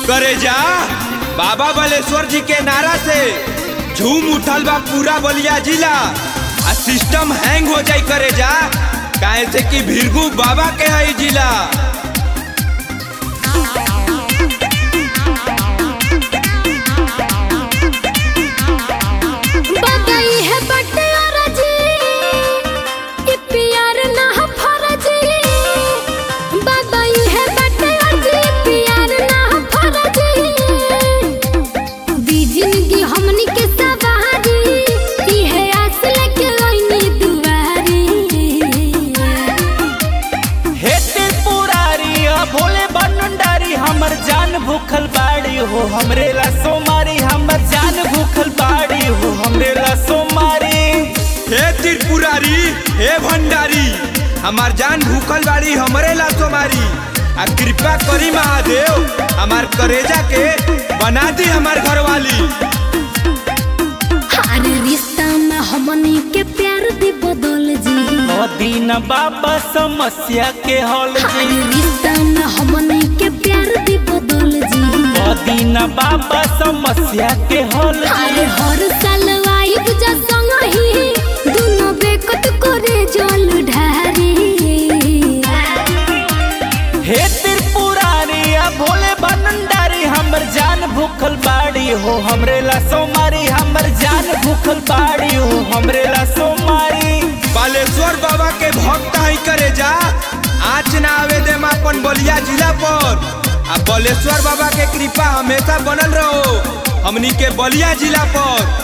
करे जा बाबा बालेश्वर जी के नारा से झूम उठल बा पूरा बलिया जिला। आ सिस्टम हैंग हो जाई करे जा, काहे से कि भीरगू बाबा के है जिला। हमर जान भूखल बाड़ी हो हमरे ला सोमारी, हमर जान भूखल बाड़ी हो हमरे ला सोमारी। हे त्रिपुरारी हे भंडारी, हमार जान भूखल बाड़ी हमरे ला सोमारी। आ कृपा करी महादेव हमार करेजा के बना दी हमार घरवाली। हर रिश्ता में हमनी के प्यार दी बदल जी, दीन बाबा समस्या के हल जी। हर रिश्ता में हमनी के प्यार दी बदल जी, दीन बाबा समस्या के हल जी। हर साल आई पूजा संग ही दोनों बेकत करे जल ढारी। हे त्रिपुरारी भोले भंडारी, हमर जान भूखल बाड़ी हो हमरे ला सोमारी, हमर जान भूखल बाड़ी हो हमरे ला सोमारी। बालेश्वर बाबा के भक्त है करे जा, आँच ना आवे दे अपन बलिया जिला पर। आ बालेश्वर बाबा के कृपा हमेशा बनल रहो हमनी के बलिया जिला पर।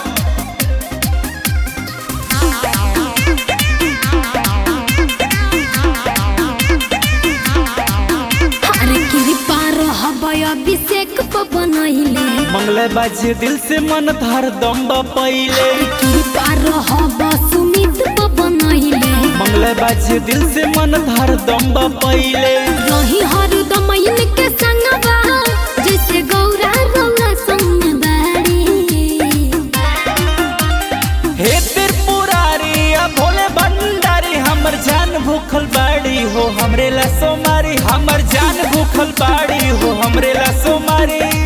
अभिषेक बनैले मंगले बाजे दिल से मन धर दम पहिले। कृपा रहब सुमित बनैले मंगले बाजे दिल से मन धर दम पहिले। रही हर दम इनके संगवा जैसे गौरा रौला संग बाड़ी। हे त्रिपुरारी भोले भंडारी, हमर जान भूखल बाड़ी हो हमरे ला सोमारी, हमर जान भूखल बाड़ी हो हमरे ला सोमारी।